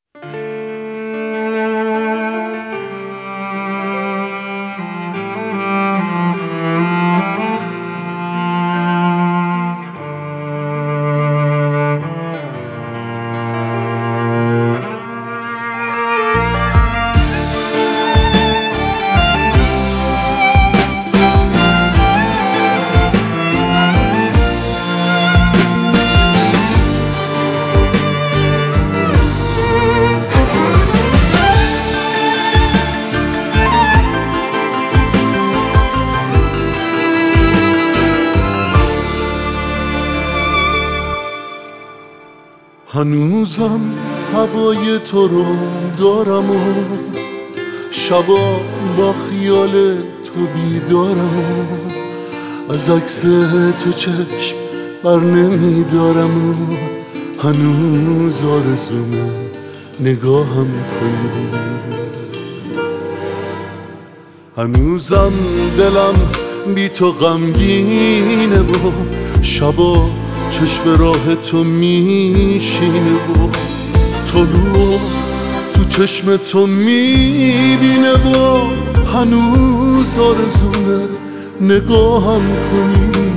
هنوزم هوای تو رو دارم و شبا با خیال تو بیدارم و از عکس تو چشم بر نمیدارم و هنوز آرزومه نگاهم کنی. هنوزم دلم بی تو غمگینه و شبا چشم راه تو میشینه و طلوع تو چشم تو میبینه و هنوز آرزومه نگاهم کنی.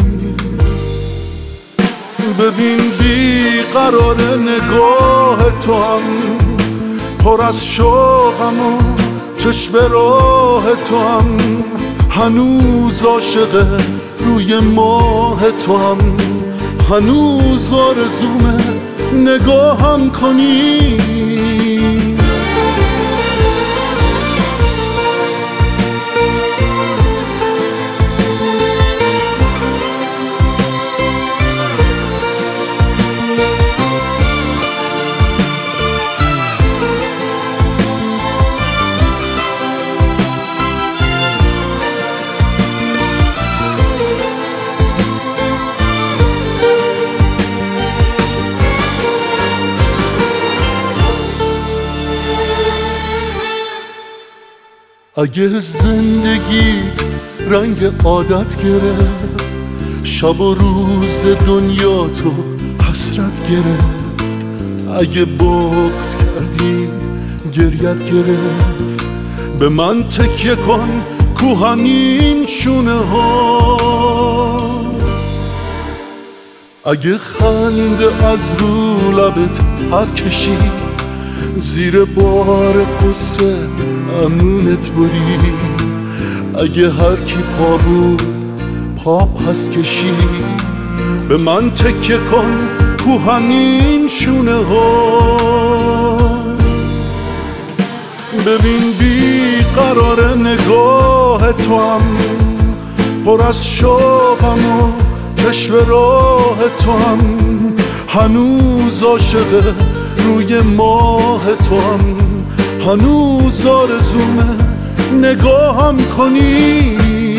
ببین بیقرار نگاه تو هم پر از شوقم و چشم راه تو هم هنوز عاشق روی ماه تو هم هنوز آرزومه نگاهم کنی. اگه زندگیت رنگ عادت گرفت شب و روز دنیا تو حسرت گرفت اگه بغض کردی گریت گرفت به من تکیه کن کوهنین شونه ها. اگه خنده از رو لبت پر کشید زیر بار قصه امونت برید اگه هر کی پا بود پا پس کشید به من تکیه کن کوهنین شونه ها. ببین بیقرار نگاه تو هم پر از شوقم و چشم راه تو هم هنوز عاشق روی ماه تو هم هنوز آرزومه نگاهم کنی.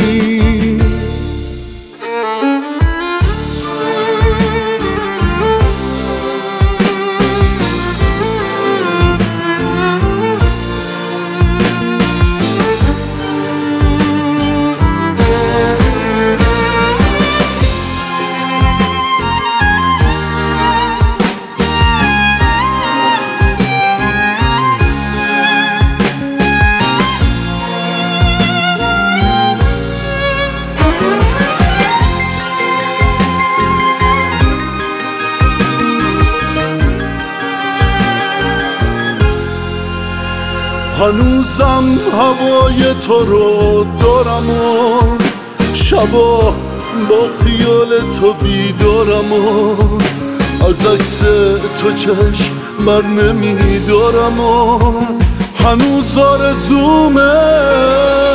هنوزم هوای تو رو دارم و شبا با خیال تو بیدارم و از عکس تو چشم بر نمیدارم و هنوز آرزومه